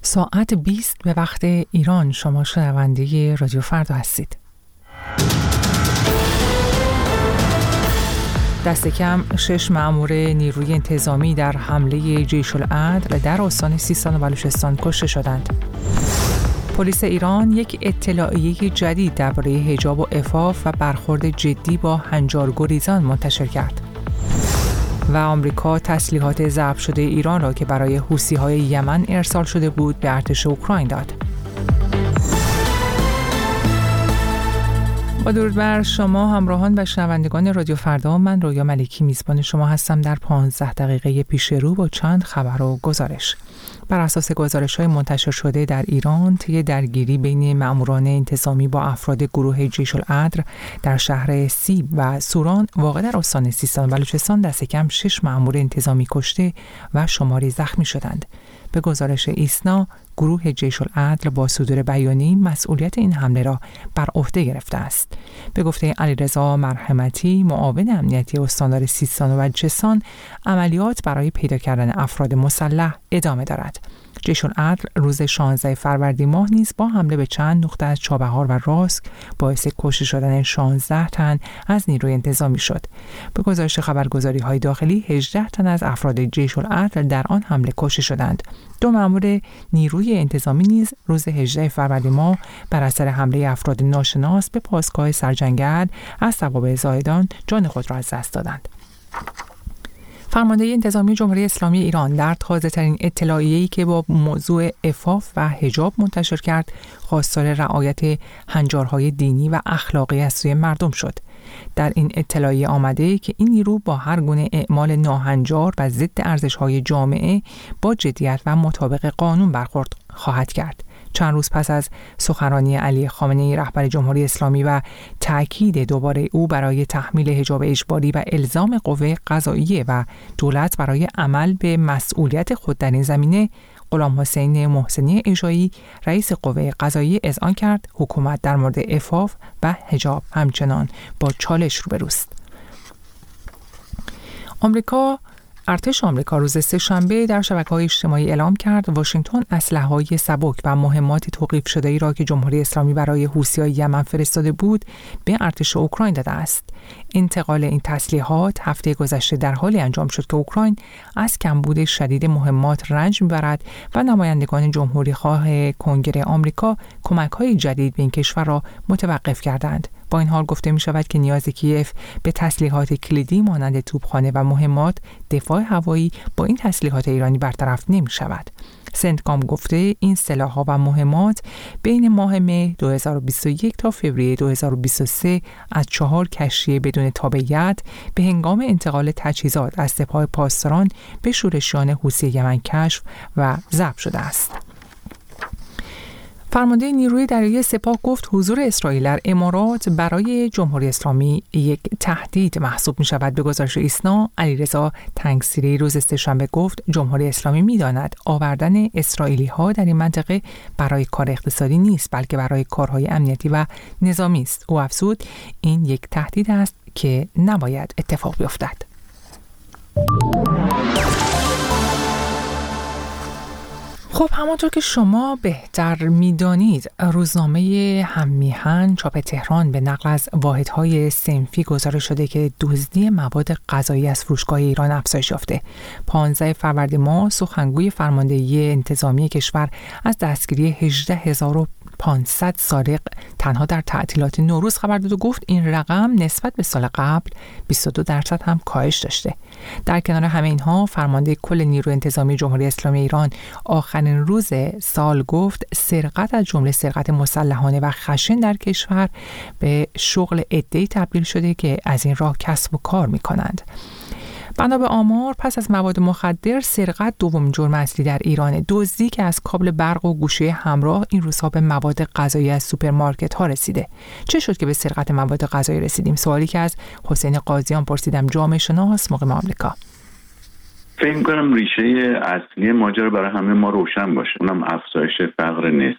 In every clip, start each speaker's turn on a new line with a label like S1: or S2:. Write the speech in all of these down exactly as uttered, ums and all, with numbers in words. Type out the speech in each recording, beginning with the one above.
S1: ساعت بیست به وقت ایران. شما شنونده رادیو فردا هستید. دست کم شش مأمور نیروی انتظامی در حمله جیش العدل در استان سیستان و بلوچستان کشته شدند. پلیس ایران یک اطلاعیه جدید درباره حجاب و عفاف و برخورد جدی با هنجارگریزان منتشر کرد. و آمریکا تسلیحات ضبط شده ایران را که برای حوثی‌های یمن ارسال شده بود به ارتش اوکراین داد. با درود بر شما همراهان و شنوندگان رادیو فردا، من رویا ملکی میزبان شما هستم در پانزده دقیقه پیش رو با چند خبر و گزارش. بر اساس گزارش‌های منتشر شده در ایران، طی درگیری بین مأموران انتظامی با افراد گروه جیش العدل در شهر سیب و سوران واقع در استان سیستان و بلوچستان دست کم شش مأمور انتظامی کشته و شماری زخمی شدند. به گزارش ایسنا، گروه جیش العدل با صدور بیانیه مسئولیت این حمله را بر عهده گرفته است. به گفته علیرضا مرحمتی، معاون امنیتی استاندار سیستان و بلوچستان، عملیات برای پیدا کردن افراد مسلح ادامه دارد. جیش العدل روز شانزده فروردین ماه نیز با حمله به چند نقطه از چابهار و راسک باعث کشته شدن شانزده تن از نیروی انتظامی شد. به گزارش خبرگزاری‌های داخلی، هجده تن از افراد جیش العدل در آن حمله کشته شدند. دو مأمور نیروی انتظامی نیز روز هجده فروردین ماه بر اثر حمله افراد ناشناس به پاسگاه سرجنگل از توابع زاهدان جان خود را از دست دادند. فرمانده انتظامی جمهوری اسلامی ایران در تازه‌ترین اطلاعیه‌ای که با موضوع عفاف و حجاب منتشر کرد، خواستار رعایت هنجارهای دینی و اخلاقی از سوی مردم شد. در این اطلاعیه آمده که این نیرو با هر گونه اعمال ناهنجار و ضد ارزش‌های جامعه با جدیت و مطابق قانون برخورد خواهد کرد. چند روز پس از سخنرانی علی خامنه‌ای رهبر جمهوری اسلامی و تأکید دوباره او برای تحمیل حجاب اجباری و الزام قوه قضاییه و دولت برای عمل به مسئولیت خود در این زمینه، غلام حسین محسنی اژه‌ای رئیس قوه قضاییه اذعان کرد حکومت در مورد عفاف و حجاب همچنان با چالش روبروست. آمریکا ارتش آمریکا روز سه‌شنبه در شبکه‌های اجتماعی اعلام کرد واشنگتن اسلحه‌های سبک و مهمات توقیف شده‌ای را که جمهوری اسلامی برای حوثی‌های یمن فرستاده بود به ارتش اوکراین داده است. انتقال این تسلیحات هفته گذشته در حالی انجام شد که اوکراین از کمبود شدید مهمات رنج می‌برد و نمایندگان جمهوری‌خواه کنگره آمریکا کمک‌های جدید به این کشور را متوقف کردند. با این حال گفته می شود که نیاز کیف به تسلیحات کلیدی مانند توپخانه و مهمات دفاع هوایی با این تسلیحات ایرانی برطرف نمی شود. سنتکام گفته این سلاح‌ها و مهمات بین ماه مه دو هزار و بیست و یک تا فوریه دو هزار و بیست و سه از چهار کشتی بدون تابعیت به هنگام انتقال تجهیزات از سپاه پاسداران به شورشیان حوثی یمن کشف و ضبط شده است. فرمانده نیروی دریایی سپاه گفت حضور اسرائیل در امارات برای جمهوری اسلامی یک تهدید محسوب می شود. به گزارش ایسنا، علیرضا تنگسیری روز سه‌شنبه گفت جمهوری اسلامی می داند آوردن اسرائیلی ها در این منطقه برای کار اقتصادی نیست، بلکه برای کارهای امنیتی و نظامی است. او افزود این یک تهدید است که نباید اتفاق بیفتد. خب همانطور که شما بهتر می‌دانید، روزنامه هم‌میهن چاپ تهران به نقل از واحدهای صنفی گزارش شده که دزدی مواد غذایی از فروشگاه ایران افزایش یافته. پانزده فروردین ماه سخنگوی فرماندهی انتظامی کشور از دستگیری هجده هزار و پانصد سارق تنها در تعطیلات نوروز خبر داد و گفت این رقم نسبت به سال قبل بیست و دو درصد هم کاهش داشته. در کنار همه اینها، فرمانده کل نیروی انتظامی جمهوری اسلامی ایران آخرین روز سال گفت سرقت از جمله سرقت مسلحانه و خشن در کشور به شغل عده‌ای تبدیل شده که از این راه کسب و کار می‌کنند. بنا به آمار، پس از مواد مخدر، سرقت دومین جرم اصلی در ایران. دزدی که از کابل برق و گوشه همراه این روزها به مواد غذایی از سوپرمارکت ها رسیده. چه شد که به سرقت مواد غذایی رسیدیم؟ سوالی که از حسین قاضیان پرسیدم، جامعه شناس مقیم آمریکا.
S2: فکر می‌کنم ریشه اصلی ماجرا برای همه ما روشن باشه، اونم افزایش فقر نسبی.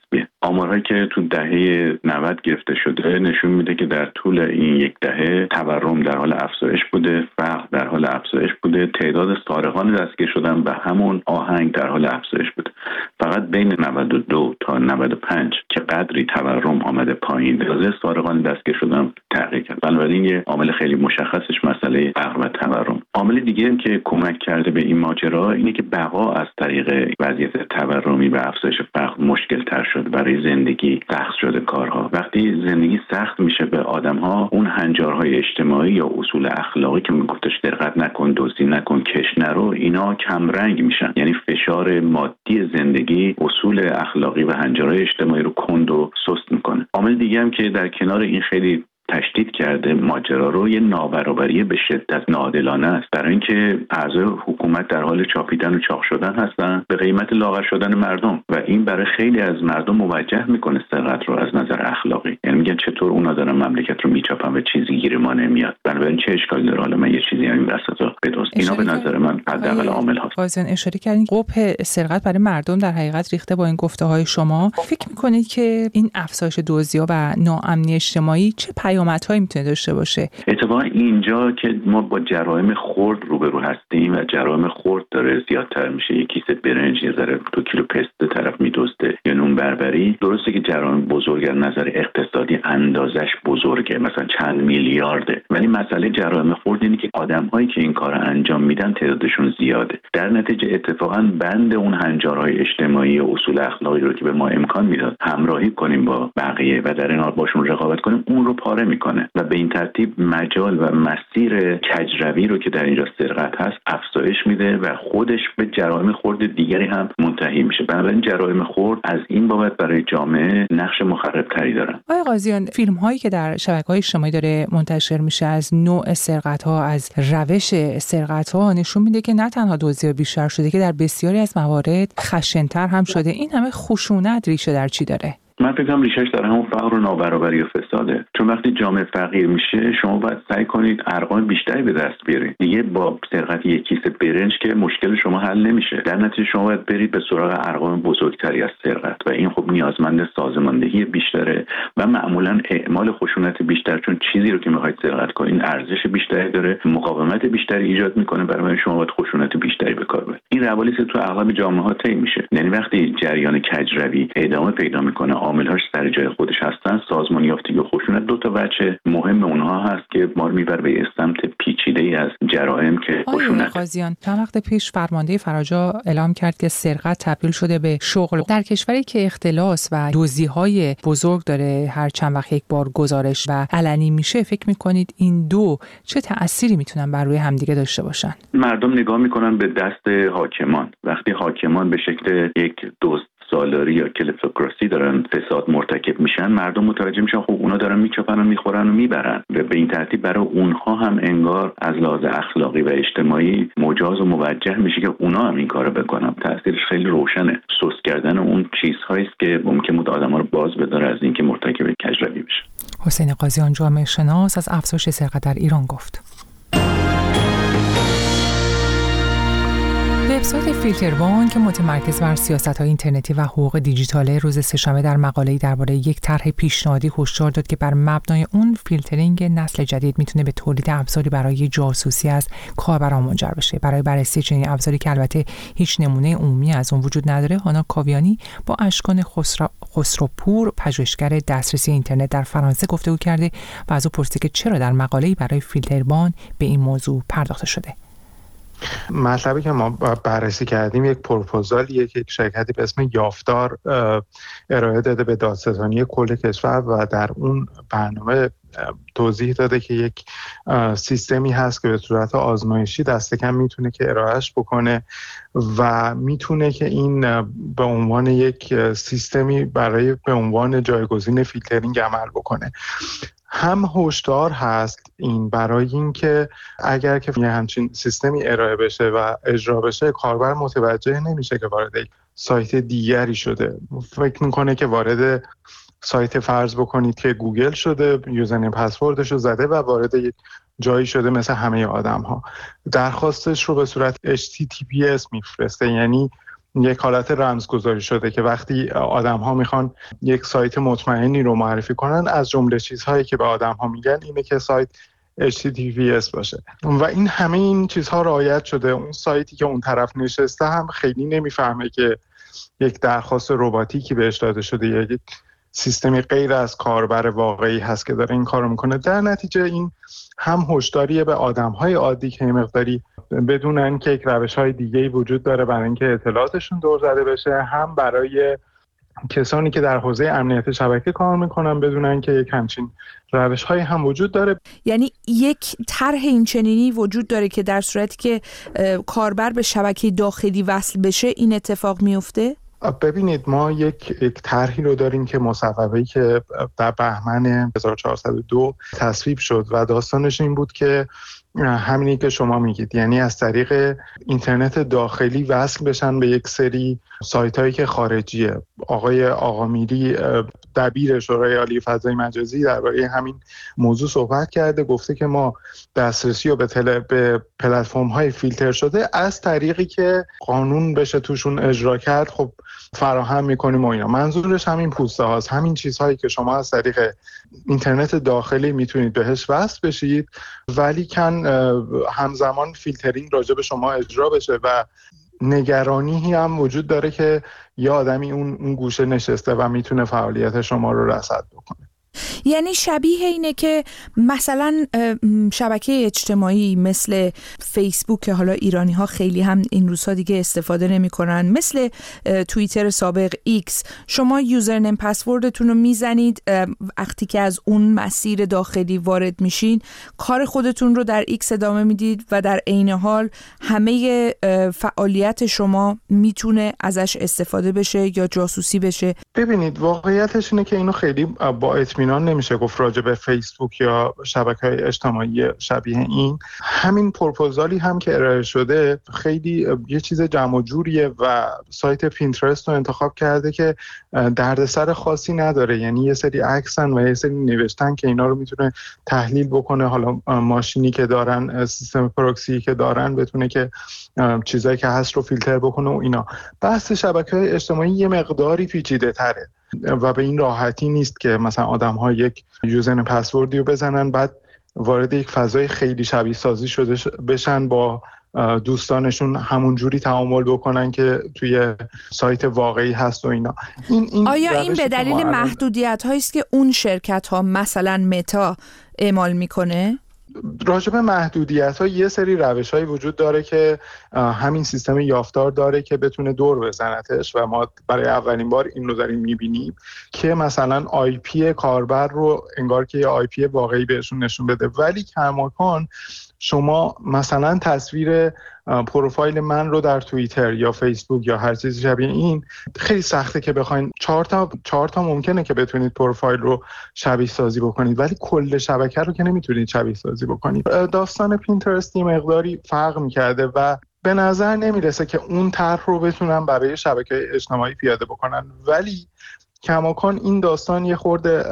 S2: آمارهایی که تو دهه نود گرفته شده نشون میده که در طول این یک دهه تورم در حال افزایش بوده، فقر در حال افزایش بوده، تعداد سارقان دستگیر شدن به همون آهنگ در حال افزایش بوده. فقط بین نود و دو تا نود و پنج که قدری تورم آمده پایین، تعداد سارقان دستگیر شدن تغییر کرد. بنابراین یه عامل خیلی مشخصش مسئله فقر و تورم. عامل دیگه هم که کمک کرده به این ماجرا اینه که بقا از طریق وضعیت تورمی و افزایش فقر مشکل تر شد. برای زندگی سخت شده کارها. وقتی زندگی سخت میشه به آدم‌ها، اون هنجارهای اجتماعی یا اصول اخلاقی که میگفتش سرقت نکن، دزدی نکن، کش نرو، اینا کم رنگ میشن. یعنی فشار مادی زندگی اصول اخلاقی و هنجارهای اجتماعی رو کند و سست میکنه. عامل دیگه هم که در کنار این خیلی تشدید کرده ماجرا رو، یه نابرابری به شدت ناعادلانه است. برای اینکه اعضای حکومت در حال چاپیدن و چاق شدن هستن به قیمت لاغر شدن مردم و این برای خیلی از مردم موجه میکنه سرقت رو از نظر اخلاقی. یعنی میگن چطور اونا دارن مملکت رو میچاپن و چیزی گیر ما نمیاد. بنابراین چه اشکالی داره حالا من یه چیزی همین وسطا بدوست. اینا به نظر من حداقل عامل هست.
S1: قاضیان اشاره کردین قبح سرقت برای مردم در حقیقت ریخته با این گفته‌های شما. فکر میکنید که این افزایش دزدی‌ها و ناامنی اجتماعی چه پیامدهایی میتونه داشته باشه؟
S2: اتفاقا اینجا که ما با جرایم خرد روبرو هستیم و جرایم خرد داره زیادتر میشه، یک کیسه برنج یه ذره دو کیلو پست طرف میدزده یا نون بربری، درسته که جرایم بزرگ از نظر اقتصادی اندازش بزرگه، مثلا چند میلیارده، ولی مسئله جرایم خرد اینه که آدم‌هایی که این کارو انجام میدن تعدادشون زیاده. در نتیجه اتفاقا بند اون هنجارهای اجتماعی و اصول اخلاقی رو که به ما امکان میداد همراهی کنیم با بقیه و در این حال باشون رقابت کنیم، اون رو پاره میکنه و به این ترتیب مجال و مسیر کجروی رو که در اینجا سرقت هست افزایش میده و خودش به جرایم خرد دیگری هم منتهی میشه. بنابراین جرایم خرد از این بابت برای جامعه نقش مخربتری دارن.
S1: آقای قاضیان، فیلم هایی که در شبکه‌های اجتماعی داره منتشر میشه از نوع سرقت ها، از روش سرقت ها، نشون میده که نه تنها دزدی بیشتر شده که در بسیاری از موارد خشن‌تر هم شده. این همه خشونت ریشه در چی داره؟
S2: من فکر کنم ریشش در همون فقر و نابرابری و فساده. چون وقتی جامعه فقیر میشه شما باید سعی کنید ارقام بیشتری به دست بیارید. دیگه با سرقت یک کیسه برنج که مشکل شما حل نمیشه. در نتیجه شما باید برید به سراغ ارقام بزرگتری از سرقت و این خب نیازمند سازماندهی بیشتره و معمولا اعمال خشونت بیشتر، چون چیزی رو که میخواید سرقت کنین ارزش بیشتری داره، مقاومت بیشتری ایجاد میکنه، برای شما باید خشونت بیشتری به کار ببرید. این روالیس تو اغلب جامعه ها طی میشه. یعنی وقتی جریان کجروی ادامه پیدا میکنه، عامل‌هاش سر جای خودش هستن، سازمان یافتگی و خشونت دو تا بچه مهم اونها هست که ما رو میبره به سمت پیچیده‌ای از جرایم که خشونت.
S1: قاضیان، چند وقت پیش فرمانده فراجا اعلام کرد که سرقت تبدیل شده به شغل. در کشوری که اختلاس و دزدی‌های بزرگ داره هر چند وقت یک بار گزارش و علنی میشه، فکر میکنید این دو چه تأثیری میتونن بر روی همدیگه داشته باشن؟
S2: مردم نگاه میکنن به دست حاکمان. وقتی حاکمان به شکل یک دزد سالاری یا کلیپتوکراسی دارن فساد مرتکب میشن، مردم متوجه میشن خب اونا دارن میچاپن و میخورن و میبرن و به این ترتیب برای اونها هم انگار از لحاظ اخلاقی و اجتماعی مجاز و موجه میشه که اونا هم این کارو بکنن. تاثیرش خیلی روشنه. سست کردن اون چیزهایی است که ممکن بود آدما رو باز بداره از اینکه مرتکب کجروی بشه.
S1: حسین قاضیان، جامعه شناس، از افزایش سرقت در ایران گفت. وبسایت فیلتروان که متمرکز بر سیاست‌های اینترنتی و حقوق دیجیتال روز سه‌شنبه در مقاله‌ای درباره یک طرح پیشنهادی هشدار داد که بر مبنای اون فیلترینگ نسل جدید میتونه به تولید ابزاری برای جاسوسی از کاربران منجر بشه. برای بررسی چنین ابزاری که البته هیچ نمونه عمومی از اون وجود نداره، هانا کاویانی با اشکان خسرو خسروپور، پژوهشگر دسترسی اینترنت در فرانسه گفتگو کرده و از او پرسیده که چرا در مقاله‌ای برای فیلتروان به این موضوع پرداخته شده.
S3: مطلبی که ما بررسی کردیم یک پروپوزالیه که یک شرکتی به اسم یافتار ارائه داده به دادستانی کل کشور و در اون برنامه توضیح داده که یک سیستمی هست که به صورت آزمایشی دست کم میتونه که ارائهش بکنه و میتونه که این به عنوان یک سیستمی برای به عنوان جایگزین فیلترینگ عمل بکنه. هم هشدار هست این برای اینکه اگر که یه همچین سیستمی ارائه بشه و اجرا بشه، کاربر متوجه نمیشه که وارد یک سایت دیگری شده. فکر میکنه که وارد سایت فرض بکنید که گوگل شده، یوزرنیم پسوردش رو زده و وارد یک جایی شده مثل همه آدم ها. درخواستش رو به صورت اچ تی تی پی اس میفرسته، یعنی یک حالت رمزگذاری شده که وقتی آدم‌ها میخوان یک سایت مطمئنی رو معرفی کنن، از جمله چیزهایی که به آدم‌ها میگن اینه که سایت اچ تی تی پی اس باشه و این همه این چیزها رعایت شده. اون سایتی که اون طرف نشسته هم خیلی نمیفهمه که یک درخواست رباتیکی بهش داده شده یا یک سیستمی غیر از کاربر واقعی هست که داره این کارو میکنه. در نتیجه این هم هشداریه به آدم‌های عادی که این مقداری بدونن که یک روش‌های دیگه‌ای وجود داره برای اینکه اطلاعاتشون دور زده بشه، هم برای کسانی که در حوزه امنیت شبکه کار میکنن بدونن که یک همچین روش‌هایی هم وجود داره.
S4: یعنی یک طرح این چنینی وجود داره که در صورتی که کاربر به شبکه داخلی وصل بشه این اتفاق میفته؟
S3: ببینید ما یک یک طرحی رو داریم که مصوبه‌ای که در بهمن هزار و چهارصد و دو تصویب شد و داستانش این بود که همینی که شما میگید، یعنی از طریق اینترنت داخلی وصل بشن به یک سری سایت هایی که خارجیه. آقای آقامیری دبیر شورای عالی فضای مجازی درباره همین موضوع صحبت کرده، گفته که ما دسترسی رو به, تل... به پلتفرم های فیلتر شده از طریقی که قانون بشه توشون اجرا کرد خب فراهم میکنیم و اینا. منظورش همین پوسته هاست، همین چیزهایی که شما از طریق اینترنت داخلی میتونید بهش وصل بشید ولی کن همزمان فیلترینگ راجع به شما اجرا بشه و نگرانی هم وجود داره که یه آدمی اون اون گوشه نشسته و میتونه فعالیت شما رو رصد بکنه.
S4: یعنی شبیه اینه که مثلا شبکه اجتماعی مثل فیسبوک که حالا ایرانی ها خیلی هم این روزها دیگه استفاده نمی کنن، مثل توییتر سابق ایکس، شما یوزرنیم پسوردتون رو میزنید، وقتی که از اون مسیر داخلی وارد میشین کار خودتون رو در ایکس ادامه میدید و در عین حال همه فعالیت شما میتونه ازش استفاده بشه یا جاسوسی بشه.
S3: ببینید واقعیتش اینه که اینو خیلی با اطمینان نمیشه گفت راجع به فیسبوک یا شبکه‌های اجتماعی شبیه این. همین پروپوزالی هم که ارائه شده خیلی یه چیز جمع و جوریه و سایت پینترست رو انتخاب کرده که دردسر خاصی نداره، یعنی یه سری عکسن و یه سری نوشتن که اینا رو میتونه تحلیل بکنه، حالا ماشینی که دارن، سیستم پروکسی که دارن بتونه که چیزایی که هست رو فیلتر بکنه و اینا. بحث شبکه‌های اجتماعی یه مقداری پیچیده تره و به این راحتی نیست که مثلا آدم‌ها یک یوزرنیم پسوردی رو بزنن بعد وارد یک فضای خیلی شبیه سازی شده بشن با دوستانشون همون جوری تعامل بکنن که توی سایت واقعی هست و اینا. این, این
S4: آیا این به دلیل محدودیت هایی است که اون شرکت ها مثلا متا اعمال میکنه؟
S3: راجب محدودیت ها یه سری روش هایی وجود داره که همین سیستم یافتار داره که بتونه دور بزنتش و ما برای اولین بار این رو داریم میبینیم که مثلا آی پی کاربر رو انگار که یه آی پی واقعی بهشون نشون بده، ولی کماکان شما مثلا تصویر پروفایل من رو در توییتر یا فیسبوک یا هر چیزی شبیه این خیلی سخته که بخواید چهار تا چهار تا ممکنه که بتونید پروفایل رو شبیه سازی بکنید ولی کل شبکه رو که نمیتونید شبیه سازی بکنید. داستان پینترست مقداری فرق می‌کرده و به نظر نمیرسه که اون طرح رو بتونن برای شبکه اجتماعی پیاده بکنن، ولی کماکان این داستان یه خورده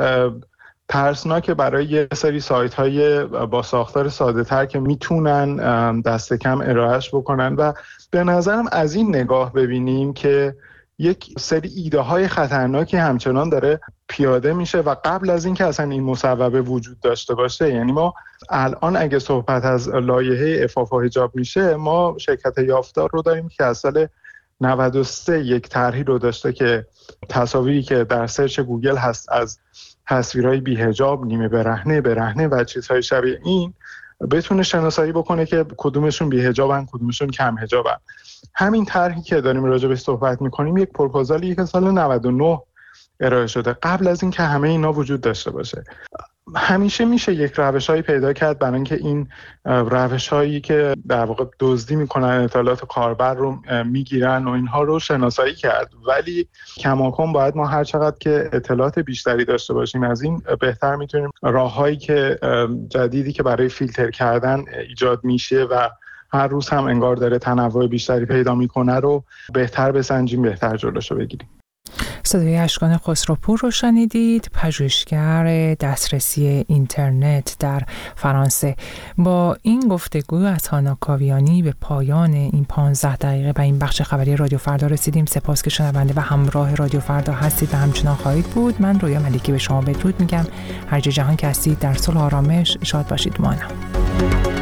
S3: ترسناکه برای یه سری سایت های با ساختار ساده تر که میتونن دست کم ارائهش بکنن و به نظرم از این نگاه ببینیم که یک سری ایده های خطرناکی همچنان داره پیاده میشه و قبل از این که اصلا این مصوبه وجود داشته باشه. یعنی ما الان اگه صحبت از لایحه عفاف و حجاب میشه، ما شرکت یافتار رو داریم که از سال نود و سه یک طرحی رو داشته که تصاویری که در سرچ گوگل هست از تصویرهای بی‌حجاب، نیمه برهنه، برهنه و چیزهای شبیه این بتونه شناسایی بکنه که کدومشون بی‌حجابن کدومشون کم حجابن. همین طرحی که داریم راجع بهش صحبت میکنیم یک پروپوزالی که سال نود و نه ارائه شده قبل از این که همه اینا وجود داشته باشه. همیشه میشه یک روش‌هایی پیدا کرد برای اینکه این روش‌هایی که در واقع دزدی میکنن اطلاعات کاربر رو میگیرن و اینها رو شناسایی کرد، ولی کماکان باید ما هر چقدر که اطلاعات بیشتری داشته باشیم از این بهتر میتونیم راههایی که جدیدی که برای فیلتر کردن ایجاد میشه و هر روز هم انگار داره تنوع بیشتری پیدا میکنه رو بهتر بسنجیم، بهتر جلوشو بگیریم.
S1: صدای اشکان خسروپور رو شنیدید، پژوهشگر دسترسی اینترنت در فرانسه. با این گفتگو از هانا کاویانی به پایان این پانزده دقیقه و این بخش خبری رادیو فردا رسیدیم. سپاس که شنونده و همراه رادیو فردا هستید و همچنان خواهید بود. من رویا ملیکی به شما بدرود میگم. هر جا جهان که هستید در صلح و آرامش شاد باشید. مانم.